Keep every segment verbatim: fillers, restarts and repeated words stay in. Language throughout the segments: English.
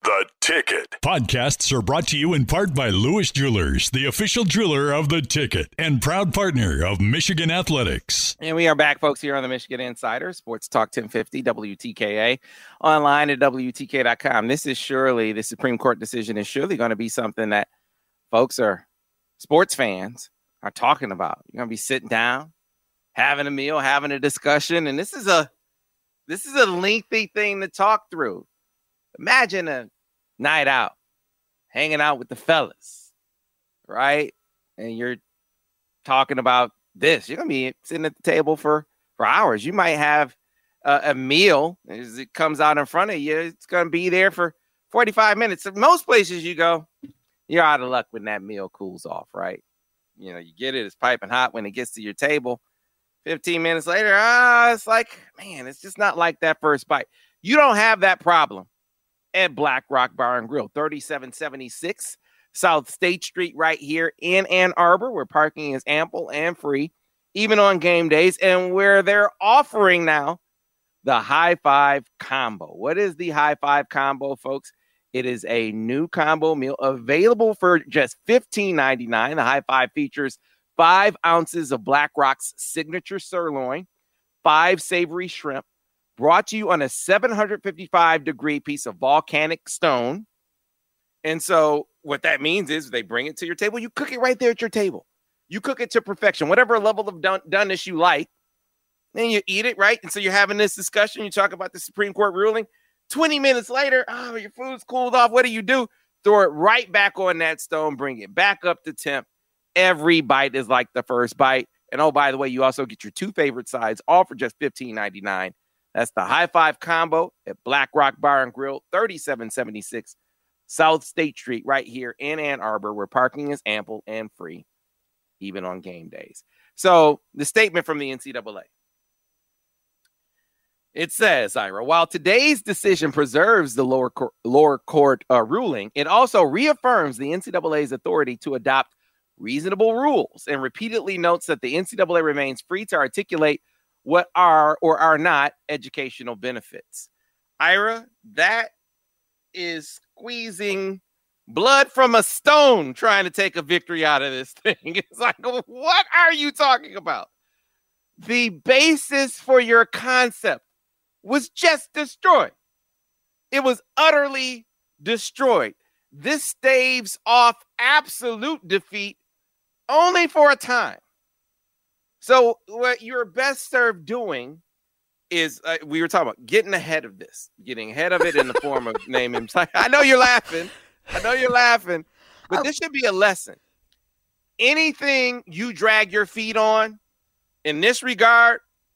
The Ticket. Podcasts are brought to you in part by Lewis Jewelers, the official jeweler of The Ticket and proud partner of Michigan Athletics. And we are back, folks, here on the Michigan Insider, Sports Talk ten fifty, W T K A, online at W T K dot com. This is surely, the Supreme Court decision is surely going to be something that folks are, sports fans are talking about. You're going to be sitting down, having a meal, having a discussion, and this is a, this is a lengthy thing to talk through. Imagine a night out, hanging out with the fellas, right? And you're talking about this. You're going to be sitting at the table for, for hours. You might have a, a meal as it comes out in front of you. It's going to be there for forty-five minutes. So most places you go, you're out of luck when that meal cools off, right? You know, you get it, it's piping hot when it gets to your table. fifteen minutes later, ah, it's like, man, it's just not like that first bite. You don't have that problem at Black Rock Bar and Grill, thirty-seven seventy-six South State Street, right here in Ann Arbor, where parking is ample and free, even on game days, and where they're offering now the High Five Combo. What is the High Five Combo, folks? It is a new combo meal available for just fifteen ninety-nine. The High Five features five ounces of Black Rock's signature sirloin, five savory shrimp, brought to you on a seven hundred fifty-five degree piece of volcanic stone. And so what that means is they bring it to your table. You cook it right there at your table. You cook it to perfection, whatever level of done, doneness you like. Then you eat it, right? And so you're having this discussion. You talk about the Supreme Court ruling. twenty minutes later, oh, your food's cooled off. What do you do? Throw it right back on that stone. Bring it back up to temp. Every bite is like the first bite. And oh, by the way, you also get your two favorite sides, all for just fifteen ninety-nine. That's the High Five Combo at Black Rock Bar and Grill, thirty-seven seventy-six South State Street, right here in Ann Arbor, where parking is ample and free, even on game days. So the statement from the N C double A. It says, Ira, while today's decision preserves the lower, cor- lower court uh, ruling, it also reaffirms the N C double A's authority to adopt reasonable rules and repeatedly notes that the N C double A remains free to articulate what are or are not educational benefits. Ira, that is squeezing blood from a stone trying to take a victory out of this thing. It's like, what are you talking about? The basis for your concept was just destroyed. It was utterly destroyed. This staves off absolute defeat only for a time. So what you're best served doing is, uh, we were talking about getting ahead of this, getting ahead of it in the form of naming. I know you're laughing. I know you're laughing, but this should be a lesson. Anything you drag your feet on in this regard,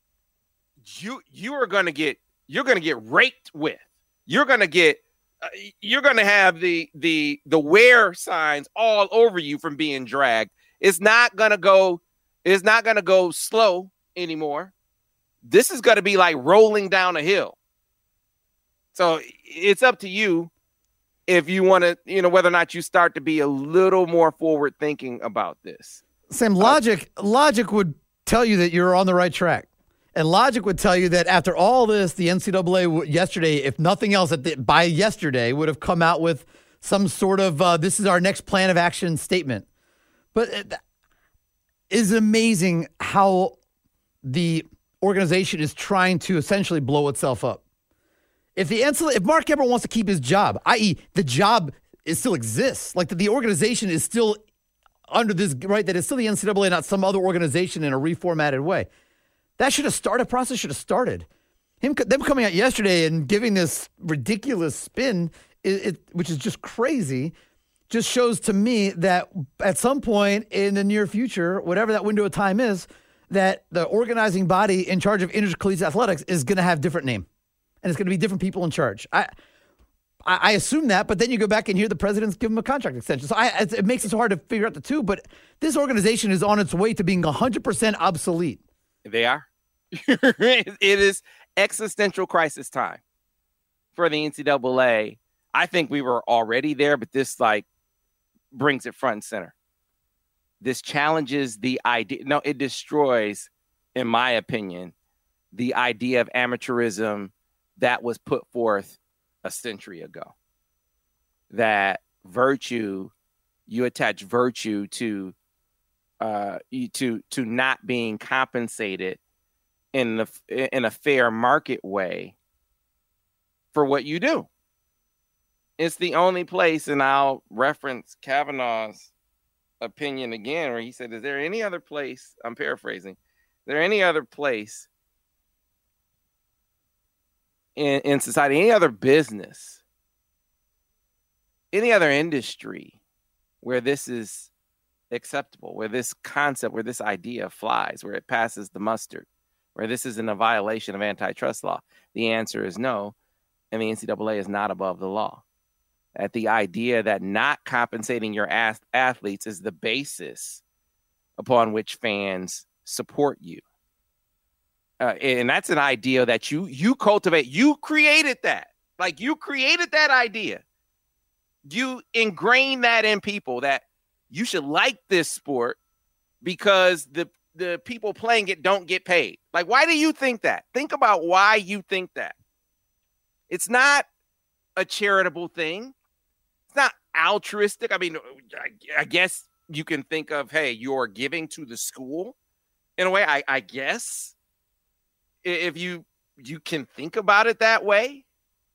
you you are going to get, you're going to get raked with. You're going to get, uh, you're going to have the the the wear signs all over you from being dragged. It's not going to go. It's not going to go slow anymore. This is going to be like rolling down a hill. So it's up to you if you want to, you know, whether or not you start to be a little more forward thinking about this. Sam, logic, uh, logic would tell you that you're on the right track. And logic would tell you that after all this, the N C double A w- yesterday, if nothing else, at the, by yesterday, would have come out with some sort of, uh, this is our next plan of action statement. But it is amazing how the organization is trying to essentially blow itself up. If the if Mark Emmert wants to keep his job, that is the job is still exists, like the, the organization is still under this, right, that it's still the N C double A, not some other organization in a reformatted way. That should have started, process should have started. Him, them coming out yesterday and giving this ridiculous spin, it, it, which is just crazy, just shows to me that at some point in the near future, whatever that window of time is, that the organizing body in charge of intercollegiate athletics is going to have different name. And it's going to be different people in charge. I, I I assume that, but then you go back and hear the president's give them a contract extension. So I, it makes it so hard to figure out the two. But this organization is on its way to being one hundred percent obsolete. They are. It is existential crisis time for the N C double A. I think we were already there, but this like brings it front and center. This challenges the idea. No, it destroys, in my opinion, the idea of amateurism that was put forth a century ago. that virtue, you attach virtue to uh, to to not being compensated in the in a fair market way for what you do. It's the only place, and I'll reference Kavanaugh's opinion again, where he said, is there any other place, I'm paraphrasing, is there any other place in, in society, any other business, any other industry where this is acceptable, where this concept, where this idea flies, where it passes the mustard, where this isn't a violation of antitrust law? The answer is no, and the N C double A is not above the law. At the idea that not compensating your ath- athletes is the basis upon which fans support you. Uh, and that's an idea that you you cultivate. You created that. Like, you created that idea. You ingrained that in people, that you should like this sport because the, the people playing it don't get paid. Like, why do you think that? Think about why you think that. It's not a charitable thing. Not altruistic. I mean, I, I guess you can think of, hey, you're giving to the school in a way. I, I guess if you you can think about it that way.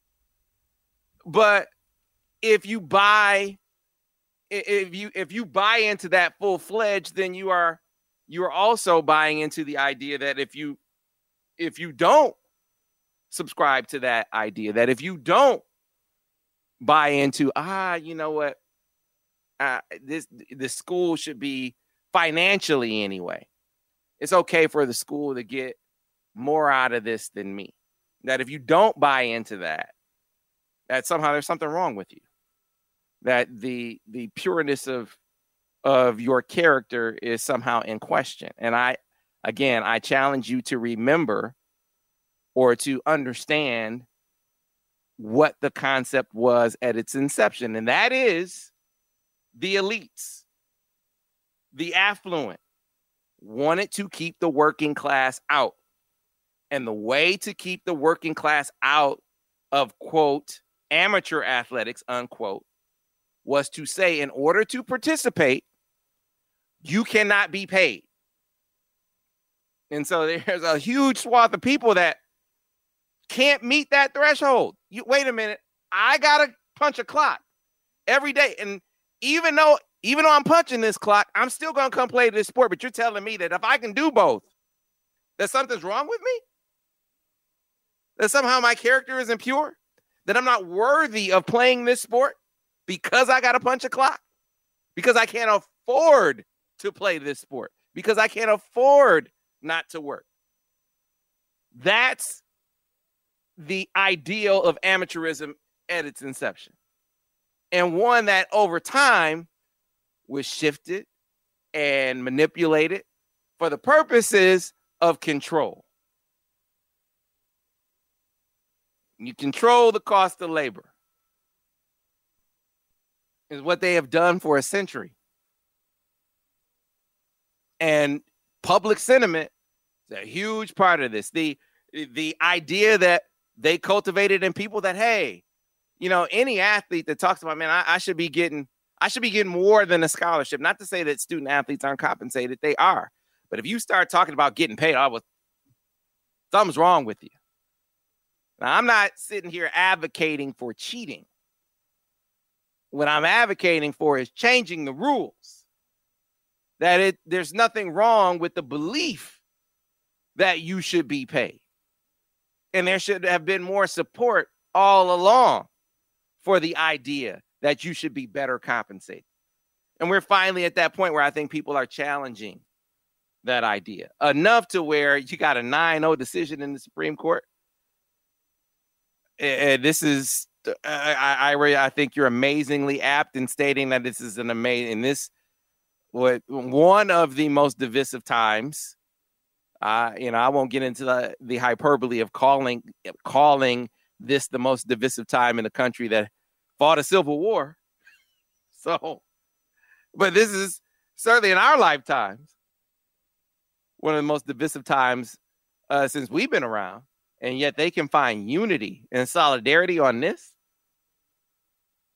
But if you buy, if you if you buy into that full fledged, then you are you are also buying into the idea that if you if you don't subscribe to that idea, that if you don't buy into, ah, you know what, uh, this the school should be financially anyway. It's okay for the school to get more out of this than me. That if you don't buy into that, that somehow there's something wrong with you. That the the pureness of of your character is somehow in question. And I, again, I challenge you to remember or to understand what the concept was at its inception. And that is the elites, the affluent, wanted to keep the working class out. And the way to keep the working class out of, quote, amateur athletics, unquote, was to say, in order to participate, you cannot be paid. And so there's a huge swath of people that can't meet that threshold. You wait a minute. I gotta punch a clock every day. And even though, even though I'm punching this clock, I'm still gonna come play this sport. But you're telling me that if I can do both, that something's wrong with me? That somehow my character isn't pure? That I'm not worthy of playing this sport because I gotta punch a clock? Because I can't afford to play this sport? Because I can't afford not to work? That's the ideal of amateurism at its inception, and one that over time was shifted and manipulated for the purposes of control. You control the cost of labor, is what they have done for a century. And public sentiment is a huge part of this. The, the idea that they cultivated in people that, hey, you know, any athlete that talks about, man, I, I should be getting, I should be getting more than a scholarship. Not to say that student athletes aren't compensated. They are. But if you start talking about getting paid, I was, something's wrong with you. Now, I'm not sitting here advocating for cheating. What I'm advocating for is changing the rules. That it there's nothing wrong with the belief that you should be paid. And there should have been more support all along for the idea that you should be better compensated. And we're finally at that point where I think people are challenging that idea enough to where you got a nine oh decision in the Supreme Court. And this is, I, I, I think you're amazingly apt in stating that this is an amazing, this, what one of the most divisive times. Uh, you know, I won't get into the, the hyperbole of calling calling this the most divisive time in the country that fought a civil war. So, but this is certainly in our lifetimes one of the most divisive times uh, since we've been around, and yet they can find unity and solidarity on this.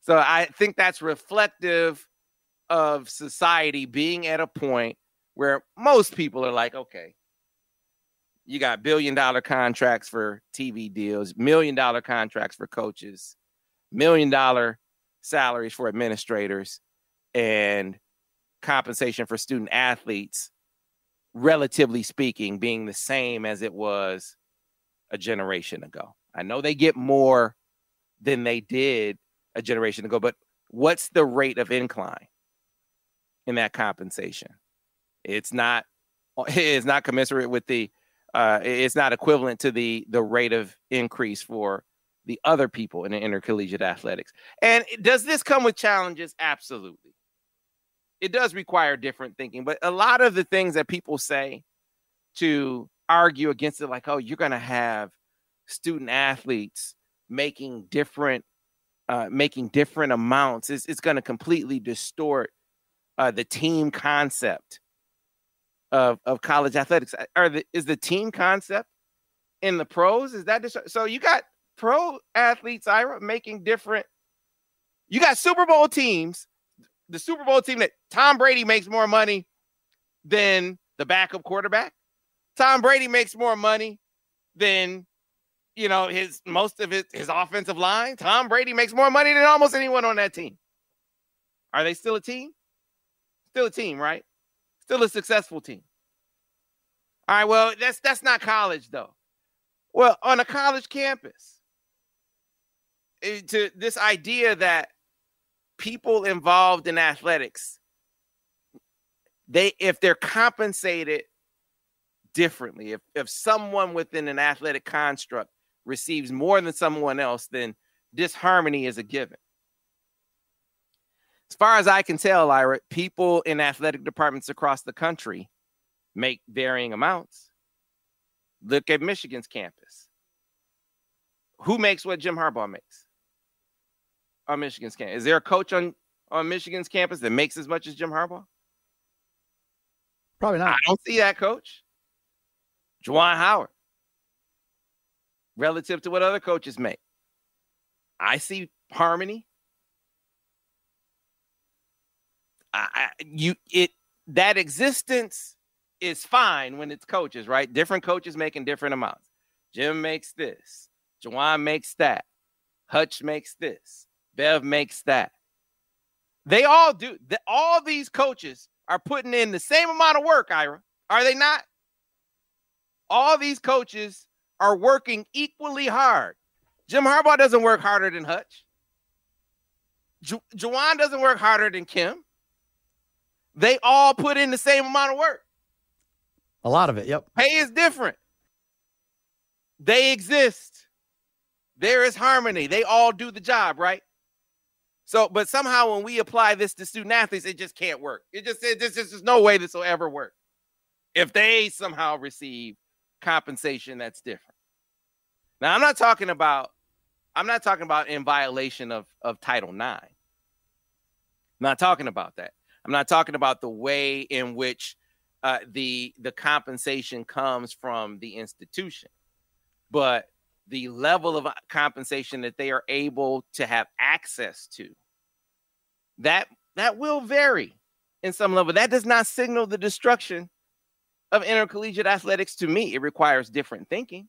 So I think that's reflective of society being at a point where most people are like, okay, you got billion dollar contracts for T V deals, million dollar contracts for coaches, million dollar salaries for administrators, and compensation for student athletes, relatively speaking, being the same as it was a generation ago. I know they get more than they did a generation ago, but what's the rate of incline in that compensation? It's not, it's not commensurate with the, uh, it's not equivalent to the, the rate of increase for the other people in the intercollegiate athletics. And does this come with challenges? Absolutely. It does require different thinking, but a lot of the things that people say to argue against it, like, oh, you're going to have student athletes making different, uh, making different amounts. It's, it's going to completely distort uh, the team concept of, of college athletics. Are the, is the team concept in the pros? Is that dis- so? You got pro athletes, Ira, making different. You got Super Bowl teams. The Super Bowl team that Tom Brady makes more money than the backup quarterback. Tom Brady makes more money than, you know, his most of his, his offensive line. Tom Brady makes more money than almost anyone on that team. Are they still a team? Still a team, right? Still a successful team. All right, well, that's that's not college, though. Well, on a college campus, it, to this idea that people involved in athletics, they if they're compensated differently, if if someone within an athletic construct receives more than someone else, then disharmony is a given. As far as I can tell, Ira, people in athletic departments across the country make varying amounts. Look at Michigan's campus. Who makes what Jim Harbaugh makes on Michigan's campus? Is there a coach on, on Michigan's campus that makes as much as Jim Harbaugh? Probably not. I don't see that coach. Juwan Howard. Relative to what other coaches make, I see harmony. I, I, you it that existence is fine when it's coaches, right? Different coaches making different amounts. Jim makes this. Juwan makes that. Hutch makes this. Bev makes that. They all do. The, all these coaches are putting in the same amount of work, Ira. Are they not? All these coaches are working equally hard. Jim Harbaugh doesn't work harder than Hutch. Ju- Juwan doesn't work harder than Kim. They all put in the same amount of work. A lot of it, yep. Pay is different. They exist. There is harmony. They all do the job, right? So, but somehow when we apply this to student athletes, it just can't work. It just, it just, there's no way this will ever work. If they somehow receive compensation that's different. Now, I'm not talking about, I'm not talking about in violation of, of Title nine. I'm not talking about that. I'm not talking about the way in which uh, the, the compensation comes from the institution, but the level of compensation that they are able to have access to, that, that will vary in some level. That does not signal the destruction of intercollegiate athletics to me. It requires different thinking.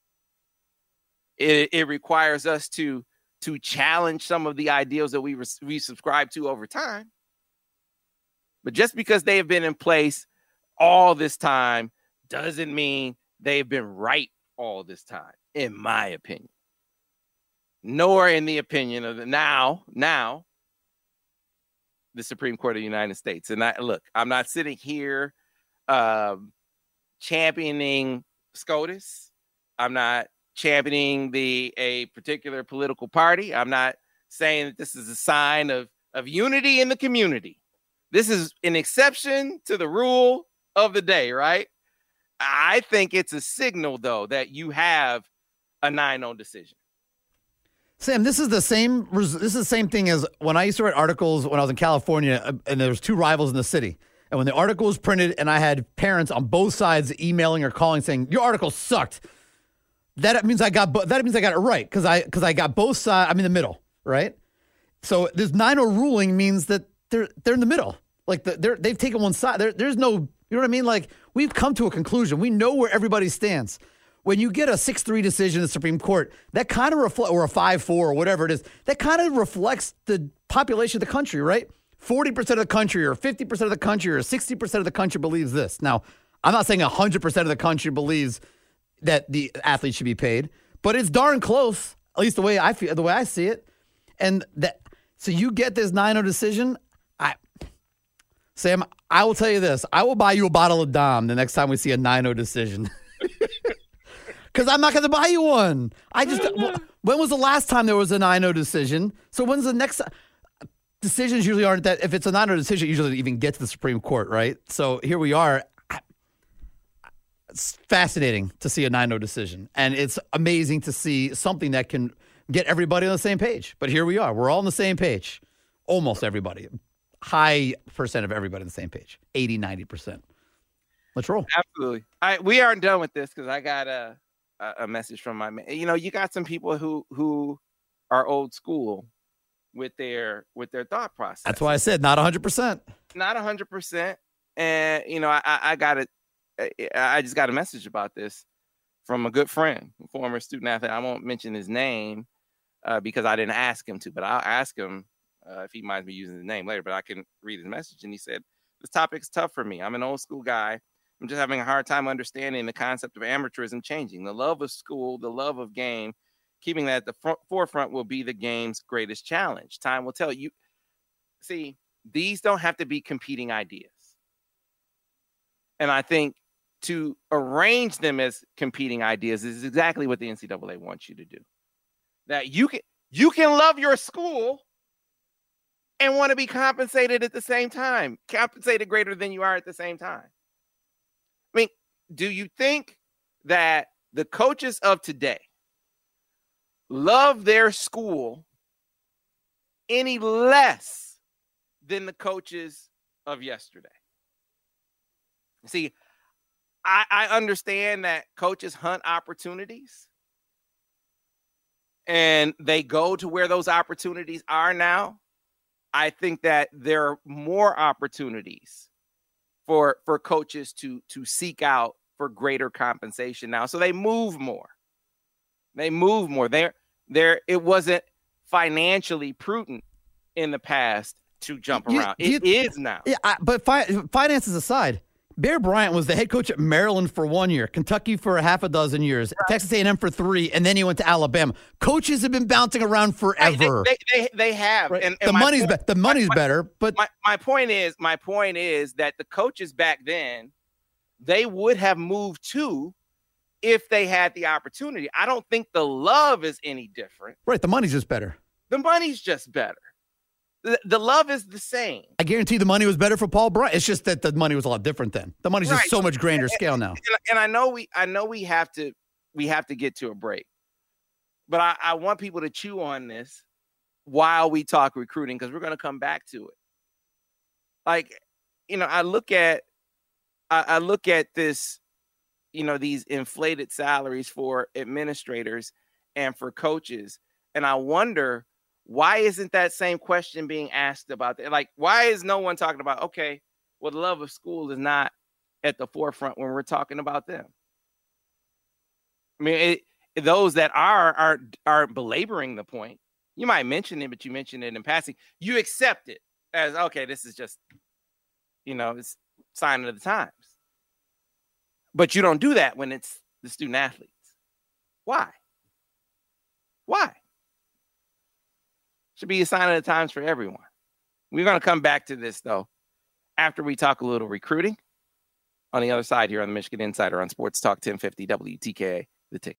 It, it requires us to, to challenge some of the ideals that we, res- we subscribe to over time. But just because they have been in place all this time doesn't mean they've been right all this time, in my opinion. Nor in the opinion of the now, now, the Supreme Court of the United States. And I look, I'm not sitting here um, championing SCOTUS. I'm not championing the a particular political party. I'm not saying that this is a sign of, of unity in the community. This is an exception to the rule of the day, right? I think it's a signal, though, that you have a nine oh decision. Sam, this is the same. This is the same thing as when I used to write articles when I was in California, and there was two rivals in the city. And when the article was printed, and I had parents on both sides emailing or calling saying your article sucked, that means I got that means I got it right because I because I got both sides. I'm in the middle, right? So this nine oh ruling means that they're they're in the middle. Like the, they're they've taken one side. There, there's no, you know what I mean? Like we've come to a conclusion. We know where everybody stands. When you get a six three decision in the Supreme Court, that kind of reflects, or a five four or whatever it is, that kind of reflects the population of the country, right? forty percent of the country or fifty percent of the country or sixty percent of the country believes this. Now, I'm not saying one hundred percent of the country believes that the athletes should be paid, but it's darn close, at least the way I feel, the way I see it. And that, so you get this nine oh decision. I, Sam, I will tell you this. I will buy you a bottle of Dom the next time we see a nine oh decision. Because I'm not going to buy you one. I just, when was the last time there was a nine oh decision? So when's the next? Decisions usually aren't that, if it's a nine oh decision, it usually doesn't even get to the Supreme Court, right? So here we are. It's fascinating to see a nine oh decision. And it's amazing to see something that can get everybody on the same page. But here we are. We're all on the same page. Almost everybody. High percent of everybody on the same page. eighty, ninety percent. Let's roll. Absolutely. I, we aren't done with this because I got a, a message from my man. You know, you got some people who who are old school with their with their thought process. That's why I said not one hundred percent. Not one hundred percent. And, you know, I, I got it. I just got a message about this from a good friend, a former student athlete. I won't mention his name uh, because I didn't ask him to, but I'll ask him uh, if he minds me using his name later, but I can read his message. And he said, this topic's tough for me. I'm an old school guy. I'm just having a hard time understanding the concept of amateurism changing. The love of school, the love of game, keeping that at the front, forefront will be the game's greatest challenge. Time will tell. You see, these don't have to be competing ideas. And I think to arrange them as competing ideas is exactly what the N C double A wants you to do. That you can you can love your school and want to be compensated at the same time, compensated greater than you are at the same time. I mean, do you think that the coaches of today love their school any less than the coaches of yesterday? See, I, I understand that coaches hunt opportunities and they go to where those opportunities are now. I think that there are more opportunities for, for coaches to, to seek out for greater compensation now. So they move more. They move more. There, there. It wasn't financially prudent in the past to jump you, around. You, it is now. Yeah, I, but fi- finances aside, Bear Bryant was the head coach at Maryland for one year, Kentucky for a half a dozen years, right. Texas A and M for three, and then he went to Alabama. Coaches have been bouncing around forever. Right, they, they, they, they have. Right. And, and the money's point, be- the money's my, better, but my, my point is, my point is that the coaches back then, they would have moved too if they had the opportunity. I don't think the love is any different. Right, the money's just better. The money's just better. The, the love is the same. I guarantee the money was better for Paul Bryant. It's just that the money was a lot different then. The money's right. just so much grander and, scale now. And, and I know we, I know we have to, we have to get to a break, but I, I want people to chew on this while we talk recruiting because we're going to come back to it. Like, you know, I look at, I, I look at this, you know, these inflated salaries for administrators and for coaches, and I wonder, why isn't that same question being asked about that? Like, why is no one talking about, okay, well, the love of school is not at the forefront when we're talking about them? I mean, it, those that are, are, are belaboring the point. You might mention it, but you mention it in passing. You accept it as, okay, this is just, you know, it's sign of the times. But you don't do that when it's the student athletes. Why? Why? Should be a sign of the times for everyone. We're going to come back to this, though, after we talk a little recruiting on the other side here on the Michigan Insider on Sports Talk ten fifty W T K A, The Ticket.